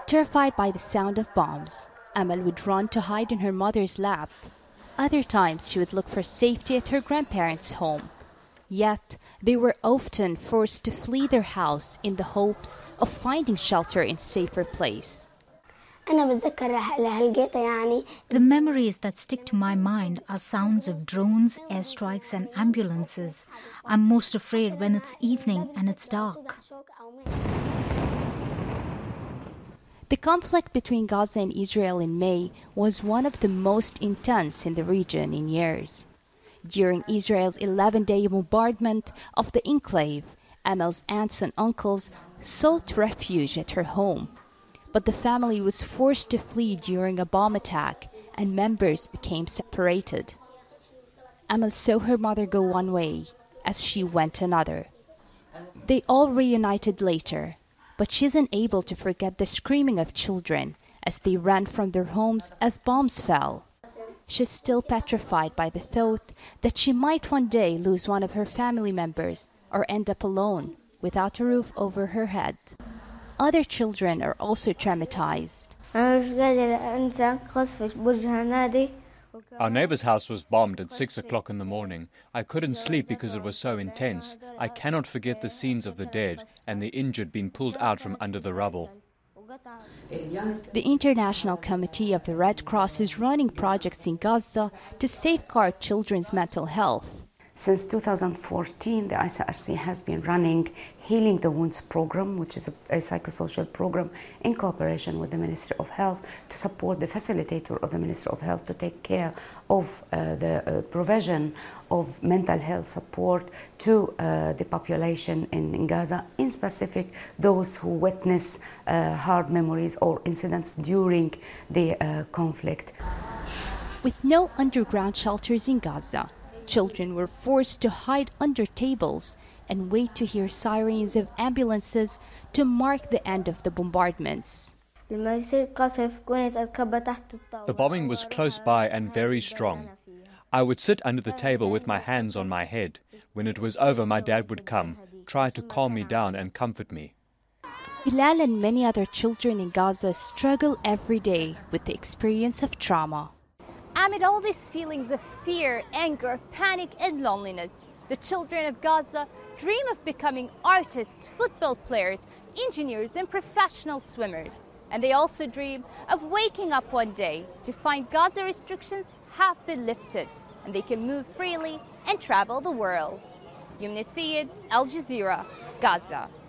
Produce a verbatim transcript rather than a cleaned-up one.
Terrified by the sound of bombs, Amal would run to hide in her mother's lap. Other times she would look for safety at her grandparents' home. Yet they were often forced to flee their house in the hopes of finding shelter in a safer place. The memories that stick to my mind are sounds of drones, airstrikes and ambulances. I'm most afraid when it's evening and it's dark. The conflict between Gaza and Israel in May was one of the most intense in the region in years. During Israel's eleven-day bombardment of the enclave, Amal's aunts and uncles sought refuge at her home. But the family was forced to flee during a bomb attack, and members became separated. Amal saw her mother go one way as she went another. They all reunited later, but she isn't able to forget the screaming of children as they ran from their homes as bombs fell. She's still petrified by the thought that she might one day lose one of her family members or end up alone without a roof over her head. Other children are also traumatized. Our neighbor's house was bombed at six o'clock in the morning. I couldn't sleep because it was so intense. I cannot forget the scenes of the dead and the injured being pulled out from under the rubble. The International Committee of the Red Cross is running projects in Gaza to safeguard children's mental health. Since two thousand fourteen, the I C R C has been running Healing the Wounds program, which is a, a psychosocial program in cooperation with the Ministry of Health to support the facilitator of the Ministry of Health to take care of uh, the uh, provision of mental health support to uh, the population in, in Gaza, in specific those who witness uh, hard memories or incidents during the uh, conflict. With no underground shelters in Gaza, children were forced to hide under tables and wait to hear sirens of ambulances to mark the end of the bombardments. The bombing was close by and very strong. I would sit under the table with my hands on my head. When it was over, my dad would come, try to calm me down and comfort me. Bilal and many other children in Gaza struggle every day with the experience of trauma. Amid all these feelings of fear, anger, panic and loneliness, the children of Gaza dream of becoming artists, football players, engineers and professional swimmers. And they also dream of waking up one day to find Gaza restrictions have been lifted and they can move freely and travel the world. Yumna Syed, Al Jazeera, Gaza.